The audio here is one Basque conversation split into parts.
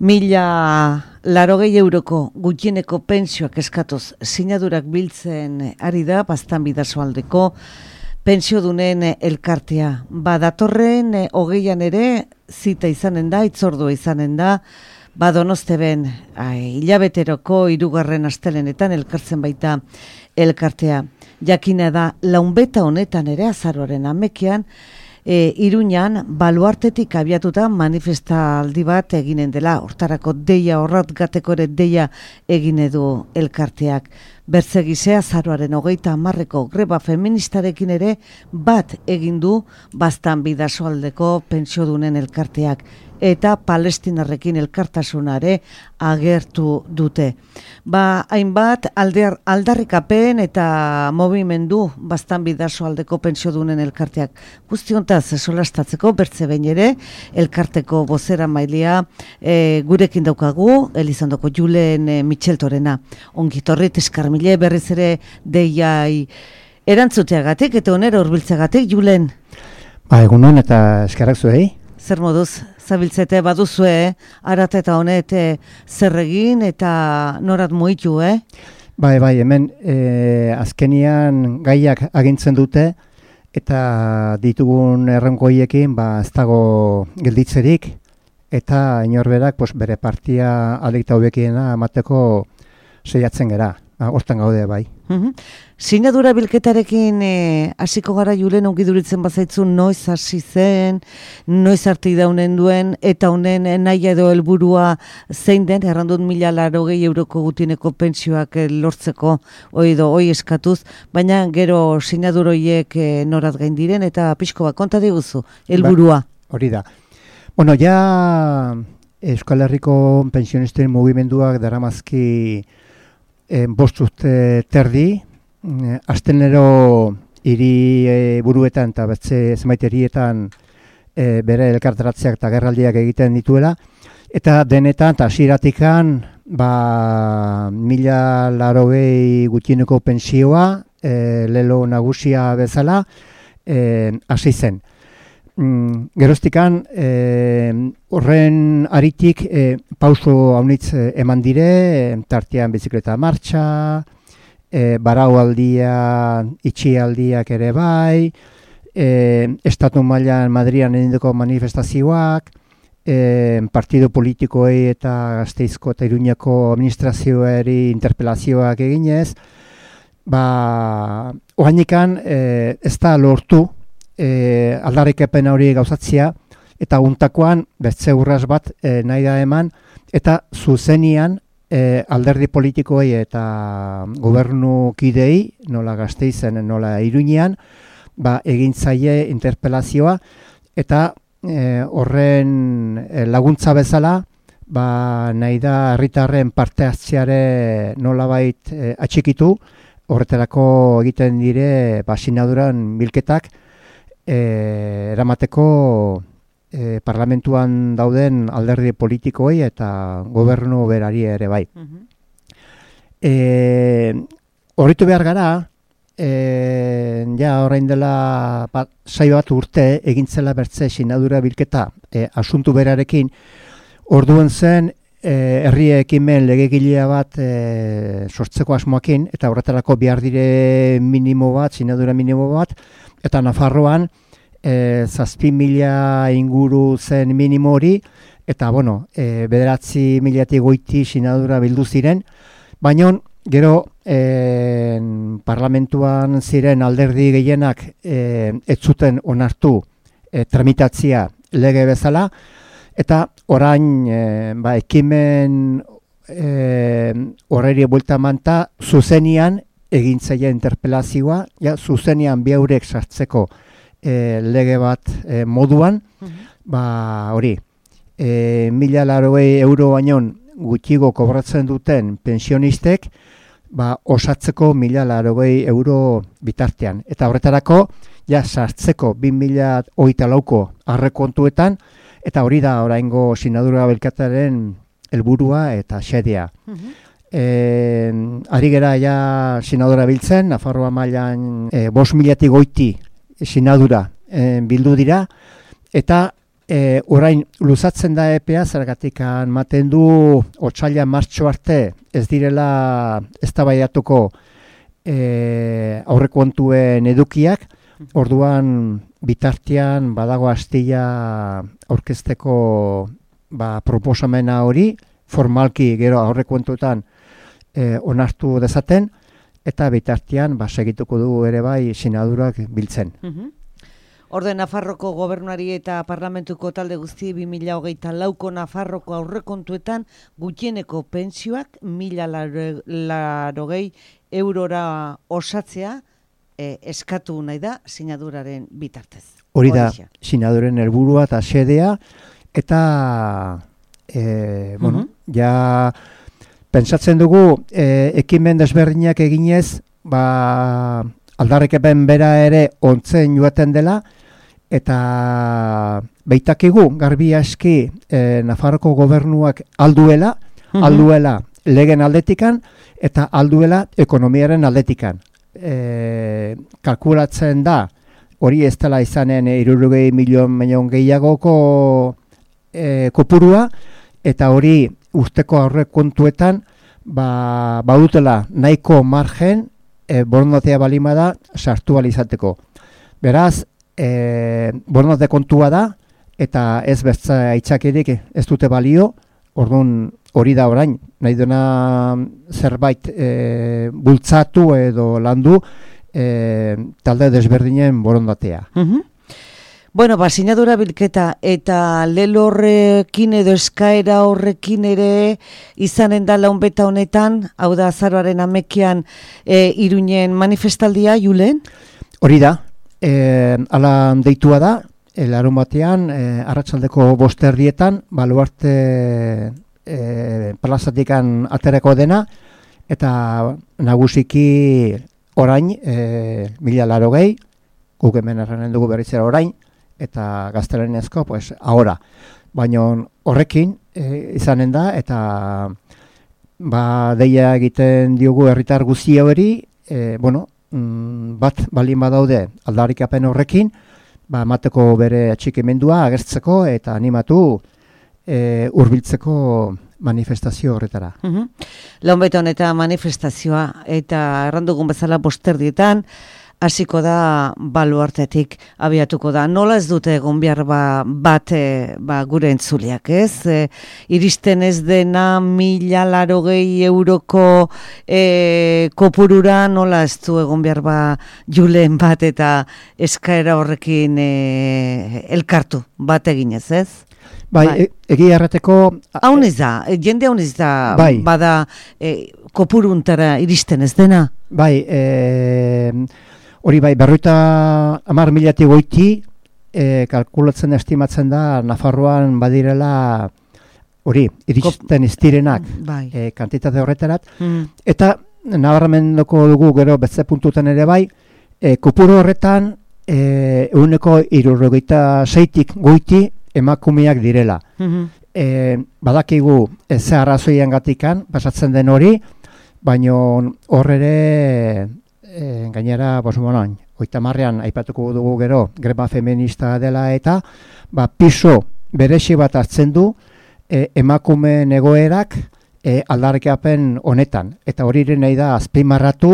€1.080 gutxieneko pentsioak eskatuz sinadurak biltzen ari da Baztan Bidasoaldeko pentsiodunen elkartea. Datorren 20an ere zita izanen da, itzordua izanen da, Donosteben hilabeteroko 3. astelenetan elkartzen baita elkartea. Jakina da, launbeta honetan ere azaroaren 11an, Iruñan baluartetik abiatuta manifestaldi bat eginen dela, hortarako deia horratgateko ere deia egine du elkarteak. Bertzegizea azaroaren 30ko greba feministarekin ere bat egin du Baztan Bidasoaldeko pentsiodunen elkarteak eta Palestinarrekin elkartasunare agertu dute. Hainbat aldarrikapen eta movimendu Baztan Bidasoaldeko pentsiodunen elkarteak. Guztiontaz solastatzeko bertze behin ere elkarteko bozeramailea gurekin daukagu, Elizondoko Julen Mitxeltorena. Ongitorrit eskarmile berriz ere deiai erantzuteagatik eta onera hurbiltzeagatik, Julen. Egunon eta eskerrak zuei. Zer moduz, zabiltzete baduzue, arat eta honet zer egin eta norat muitu, Bai, hemen azkenian gaiak agintzen dute eta ditugun erronkoiekin ez dago gelditzerik eta inorberak bere partia alikta hobekiena emateko saiatzen gera. Hortan gaude, bai. Sinadura bilketarekin hasiko gara, Julen, ongi duritzen bazaitzun noiz hasi zen, noiz arte idaunen duen, eta honen nahi edo helburua zein den, errandut €1.080 gutieneko pentsioak lortzeko, hoi eskatuz, baina gero sinaduroiek norat gain diren, eta pixko bat konta diguzu, helburua. Hori da. Bueno, ja Euskal Herriko pensionisten mugimenduak daramazki 5 urte terdi, astenero hiri buruetan eta beste zenbait herrietan bere elkarteratzeak eta gerraldiak egiten dituela, eta denetan eta hasieratikan 1.080 gutxieneko pentsioa lelo nagusia bezala hasi zen. Geroztikan horren aritik pauso haunitz eman dire, tartean bizikleta martxa, baraualdia, itxialdiak ere bai, estatu mailan Madrian egindako manifestazioak, partido politikoei eta Gasteizko eta Iruñako administrazioari interpelazioak eginez, oainikan ez da lortu aldarrikapen hori gauzatzea, eta untakoan bertze urras bat nahi da eman, eta zuzenian alderdi politikoei eta gobernu kidei, nola Gasteizen, nola Iruñean, egin zaie interpelazioa, eta horren laguntza bezala, nahi da herritarren parte hartzeare nolabait atxikitu, horretarako egiten dire sinaduran bilketak, eramateko parlamentuan dauden alderdi politikoei eta gobernu berari ere bai. Horritu behar gara, orain dela saio bat urte egintzela bertze sinadura bilketa asuntu berarekin, orduen zen herri ekimen legegilea bat sortzeko asmoakin, eta horretarako behar dire minimo bat, sinadura minimo bat, eta Nafarroan 7.000 inguru zen minimo hori, eta 9.000 goiti sinadura bildu ziren, baina gero parlamentuan ziren alderdi gehienak ez zuten onartu tramitatzea lege bezala, eta orain ekimen horreri buelta manta zuzenian egintzaia interpelazioa, zuzenian biaurek sartzeko lege bat moduan, hori, €1.080 baino gutxigo kobratzen duten pensionistek, osatzeko €1.080 bitartean. Eta horretarako, sartzeko 2024ko aurrekontuetan, eta hori da oraingo sinadura bilketaren helburua eta xedea. Ari gera sinadura biltzen, Nafarroa mailan 5.000 goiti sinadura bildu dira, eta orain luzatzen da epea, zergatik ematen du otsaila martxo arte ez direla eztabaidatuko aurrekontuen edukiak, orduan bitartean badago astilla aurkezteko proposamena hori, formalki gero aurrekontuetan onartu dezaten, eta bitartean segituko du ere bai sinadurak biltzen. Orde Nafarroko gobernuari eta parlamentuko talde guzti 2024ko Nafarroko aurrekontuetan gutxieneko pentsioak 1.080 eurora osatzea eskatu nahi da sinaduraren bitartez. Hori da sinaduren helburua eta xedea, eta ja pentsatzen dugu ekimen desberdinak eginez, aldarrikapen bera ere ontzen joaten dela, eta beitakigu garbi aski Nafarroko gobernuak alduela legen aldetikan eta alduela ekonomiaren aldetikan. Kalkulatzen da, hori ez dela izanen 60 milion gehiagoko kopurua, eta hori urteko aurrekontuetan badutela nahiko margen borondatea balima da sartu izateko. Beraz, borondate kontua da, eta ez bertza aitzakirik ez dute balio, orduan hori da orain, nahi dena zerbait bultzatu edo landu talde desberdinen borondatea. Bueno, sinadura bilketa eta lelo horrekin edo eskaera horrekin ere izanen da launbeta honetan, hau da azaroaren 11ean Iruñen manifestaldia, Julen? Hori da, ala deitua da, larun batean, arratsaldeko 5:00 Baluarte plazatikan aterako dena, eta nagusiki orain 1.080, guk hemen erranen dugu berrizera orain, eta gaztelanezko, ahora. Baina horrekin izanen da, eta deia egiten diogu herritar guzti hori, bat balin badaude aldarrikapen horrekin, emateko bere atxikimendua agertzeko eta animatu hurbiltzeko manifestazio horretara. Launbeta honetan manifestazioa, eta errandugun bezala 5:00 hasiko da Baluartetik abiatuko da. Nola ez dute egon behar bat gure entzuleak, ez? Iristen ez dena 1.080 euroko kopurura, nola ez du egon behar Julen bat eta eskaera horrekin elkartu bat eginez, ez? Bai. Egia errateko... Hauniz da, jende hauniz da, bada kopuruntara iristen ez dena? Bai, hori bai, 50.000 goiti, kalkulatzen estimatzen da, Nafarroan badirela, hori, iristen ez direnak, kantitate horretarat, eta nabarmenduko dugu gero betze puntuten ere bai, kopuru horretan, 176 goiti emakumeak direla. Badakigu ez arrazoian gatikan, pasatzen den hori, baina hor ere gainera, 30ean aipatuko dugu gero, greba feminista dela eta piso beresi bat hartzen du emakumeen egoerak aldarrikapen honetan. Eta hori nahi da azpimarratu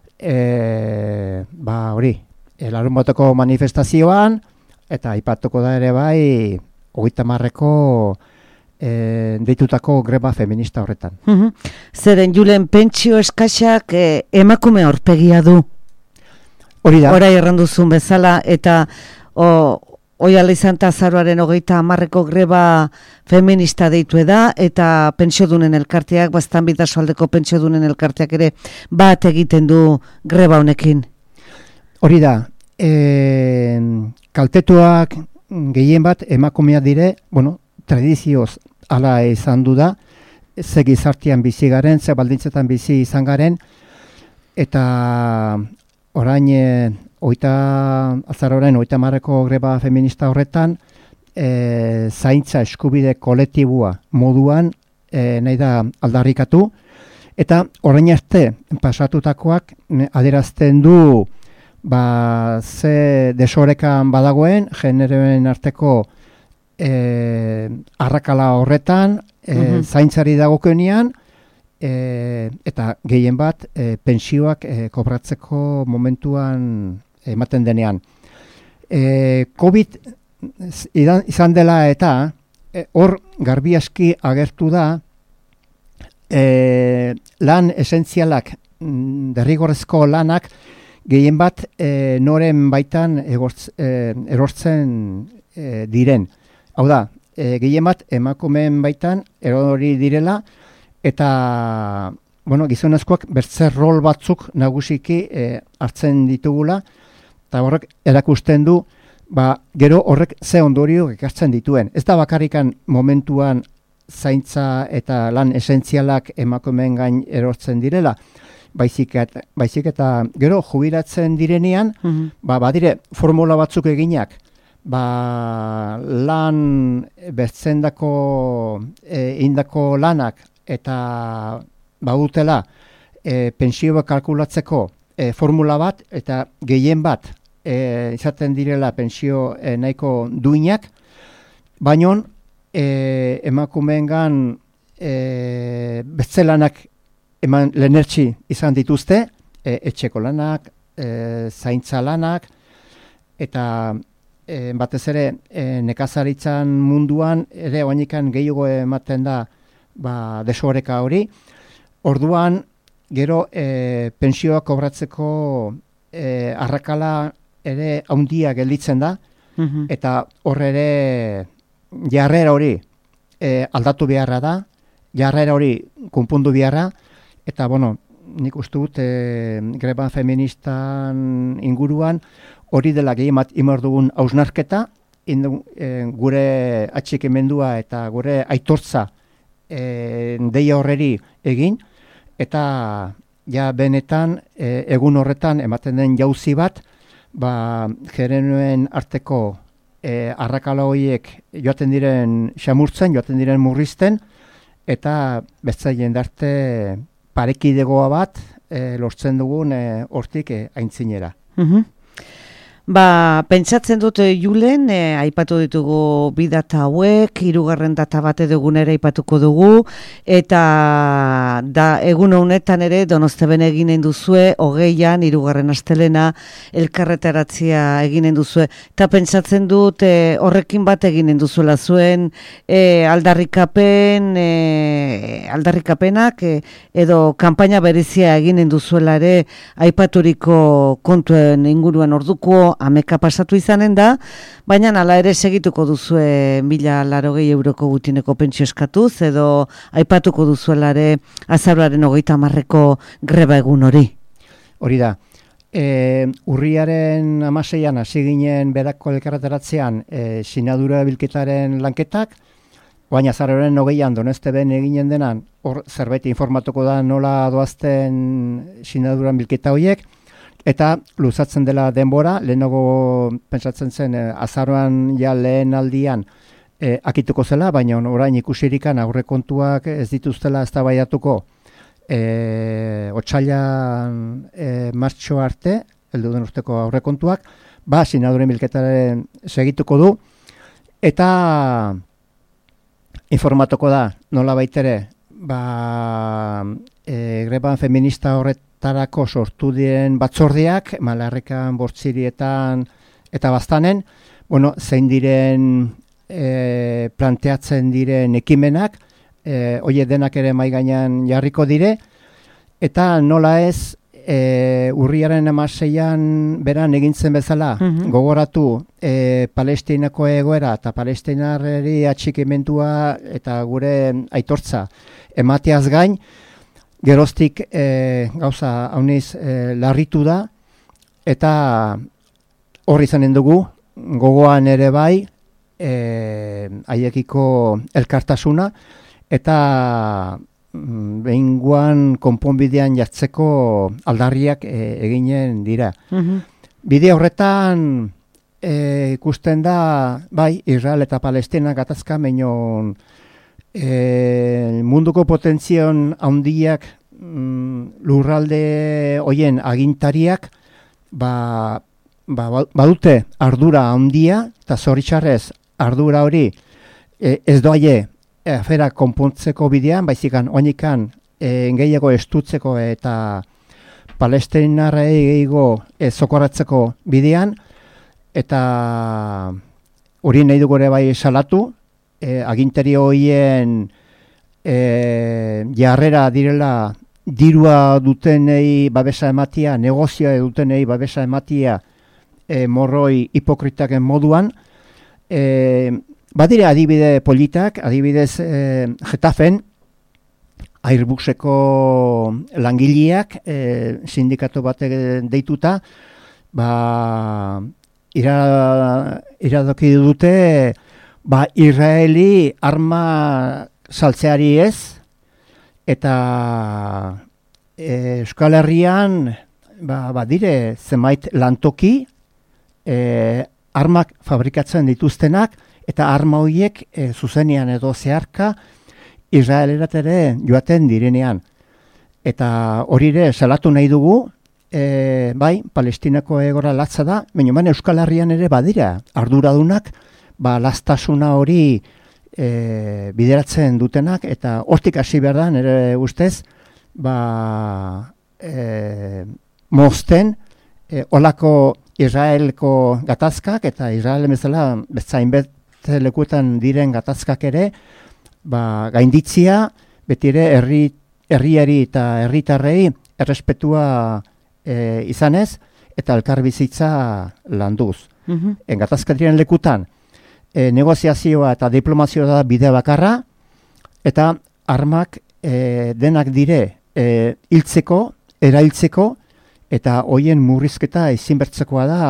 hori, larunbateko manifestazioan, eta aipatuko da ere bai 30eko deitutako greba feminista horretan. Zeren Julen pentsio eskaxak emakume aurpegia du. Hori da. Horai erranduzun bezala, eta oiala izan eta azaroaren 30eko greba feminista deitu da, eta pentsiodunen elkarteak, bastan bidasoaldeko pentsiodunen elkarteak ere bat egiten du greba honekin. Hori da. Kaltetuak gehien bat emakumeak dire, tradizioz hala izan du da, ze gizartean bizi garen, ze baldintzetan bizi izan garen, eta orain azaroren 30eko greba feminista horretan, zaintza eskubide kolektibua moduan nahi da aldarrikatu, eta orain arte pasatutakoak adierazten du ze desorekan badagoen, generoen arteko arrakala horretan, zaintzari dagokionean, eta gehien bat pensioak kobratzeko momentuan ematen denean. COVID izan dela eta hor garbi aski agertu da lan esentzialak, derrigorrezko lanak gehien bat noren baitan erortzen diren. Hau da, gehien bat emakumeen baitan erori direla, eta gizonezkoak bertze rol batzuk nagusiki hartzen ditugula, eta horrek erakusten du, gero horrek ze ondorio ekartzen dituen. Ez da bakarrikan momentuan zaintza eta lan esentzialak emakumeen gain erortzen direla, baizik eta gero jubilatzen direnean, badire formula batzuk eginak, lan bertzendako indako lanak eta badutela pensioa kalkulatzeko formula bat, eta gehien bat izaten direla pensio nahiko duinak, baino emakumeengan betzelanak eman lehenertsi izan dituzte, etxeko lanak, zaintza lanak, eta batez ere nekazaritzan munduan ere oainikan gehiago ematen da desoreka hori. Orduan gero pensioa kobratzeko arrakala ere haundia gelditzen da, eta horre ere jarrera hori aldatu beharra da, jarrera hori konpondu beharra, eta nik uste dut greba feministan inguruan hori dela gehiemat imar dugun hausnarketa, gure atxikimendua eta gure aitortza deia horreri egin, eta benetan egun horretan ematen den jauzi bat, gerenuen arteko arrakala horiek joaten diren xamurtzen, joaten diren murrizten, eta bestzaien darte parekidegoa bat lortzen dugun hortik aintzinera. Pentsatzen dut Julen, aipatu ditugu bi data hauek, 3. data bat egunera aipatuko dugu, eta egun honetan ere Donosteben eginen duzue, 20an, 3. astelena, elkarretaratzia eginen duzue, eta pentsatzen dut horrekin bat eginen duzuela zuen aldarrikapenak edo kanpaina berezia eginen duzuela ere aipaturiko kontuen inguruan orduko ameka pasatu izanen da, baina hala ere segituko duzue 1.080 euroko gutxieneko pentsio eskatuz, edo aipatuko duzuela ere azaroaren 30-ko greba egun hori. Hori da. Urriaren 16an hasi ginen berako elkarreteratzean sinadura bilketaren lanketak, baina azaroaren 20an Donosteben eginen denan, hor zerbait informatuko da nola doazten sinaduran bilketa horiek, eta luzatzen dela denbora, lehenago pentsatzen zen azaroan lehen aldian akituko zela, baina orain ikusirikan aurrekontuak ez dituztela eztabaidatuko otsailan martxo arte, heldu den urteko aurrekontuak, sinaduren bilketaren segituko du, eta informatuko da nola baitere, greban feminista horretarako sortu diren batzordeak, Malarrekan, Bortzirietan eta Baztanen, zein diren planteatzen diren ekimenak, horiek denak ere mahai gainean jarriko dire, eta nola ez urriaren 16an beran egintzen bezala, gogoratu Palestinako egoera eta palestinarreri atxikimendua eta gure aitortza emateaz gain, geroztik gauza hauniz larritu da, eta hor izanen dugu, gogoan ere bai, haiekiko elkartasuna, eta behingoan konponbidean jartzeko aldarriak eginen dira. Bide horretan ikusten da, bai, Israel eta Palestina gatazka, meinon munduko potentzion handiak lurralde hoien agintariak badute ardura handia, eta zoritxarrez ardura hori ez doaie afera konpontzeko bidean, baizikan oinikan gehiago estutzeko eta palestinarrei gehiago zokoratzeko bidean, eta hori nahi dugu ere bai salatu, agintari horien jarrera direla dirua dutenei babesa ematia, negozioa dutenei babesa ematia morroi hipokritaken moduan, badire adibide politak, adibidez Getafen, Airbuseko langileak sindikatu batek deituta, iradoki dute Israeli arma saltzeari ez, eta Euskal Herrian badire zenbait lantoki armak fabrikatzen dituztenak, eta arma horiek zuzenean edo zeharka Israelerat ere joaten direnean. Eta hori ere salatu nahi dugu, bai, Palestinako egora latza da, baina Euskal Herrian ere badira arduradunak, lastasuna hori bideratzen dutenak, eta hortik hasi behar da, nire ustez, mozten olako Israelko gatazkak, eta Israel bezala bezainbeste lekuetan diren gatazkak ere, gainditzia, beti ere herriari eta herritarrei errespetua izanez, eta elkarbizitza landuz. Gatazka diren lekutan, negoziazioa eta diplomazioa da bide bakarra, eta armak denak dire hiltzeko, erailtzeko, eta hoien murrizketa ezinbertzekoa da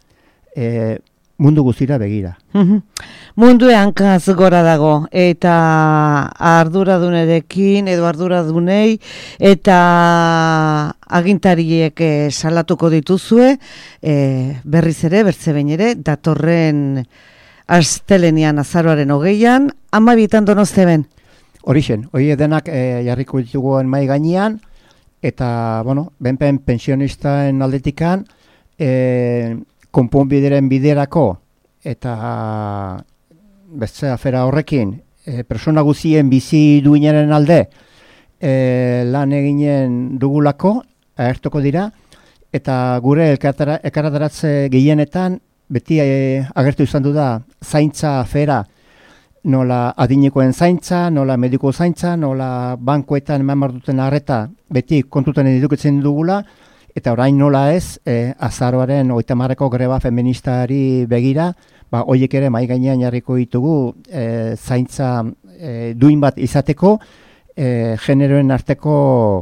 mundu guztira begira. Mundu hankaz gora dago, eta arduradunerekin, edo arduradunei, eta agintariek salatuko dituzue, berriz ere, bertze behin ere, datorren astelenian azaroaren 20an, 12 Donosteben. Horixen, hori denak jarriko ditugu mai gainean, eta, benpen pensionistaen aldetikan, konponbideren biderako, eta beste afera horrekin, persona guzien bizi duinaren alde, lan eginen dugulako, agertuko dira, eta gure elkarretaratze gehienetan, beti agertu izan du da zaintza afera, nola adinekoen zaintza, nola mediko zaintza, nola bankoetan eman duten arreta, beti kontuten edukitzen dugula, eta orain nola ez, azaroaren 30ko greba feministari begira, horiek ere mai gainean jarriko ditugu zaintza duin bat izateko, generoen arteko,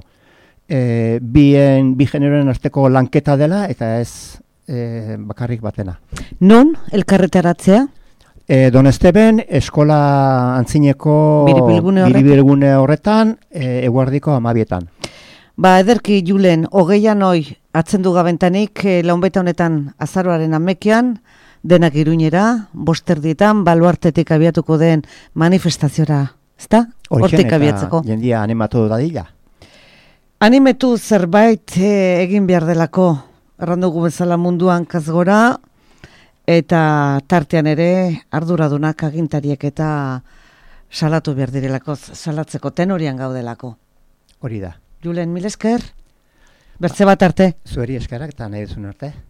bi generoen arteko lanketa dela, eta ez bakarrik batena. Non elkarretaratzea? Donosteben, eskola antzineko biribilgune horretan, eguardiko 12etan. Ederki, Julen, 20an atzen du gabentanik, launbeta honetan azaroaren 11ean, denak Iruñera, 5:00 baluartetik abiatuko den manifestaziora, ezta? Hortik abiatzeko. Jendia animatu dadila. Animetu zerbait egin behar delako, errandugu bezala munduan kazgora, eta tartean ere arduradunak agintariek eta salatu behar direlako, salatzeko tenorian gaudelako. Hori da. Julen, mil esker, bertze bat arte. Zueri eskarak eta nahi duzun arte.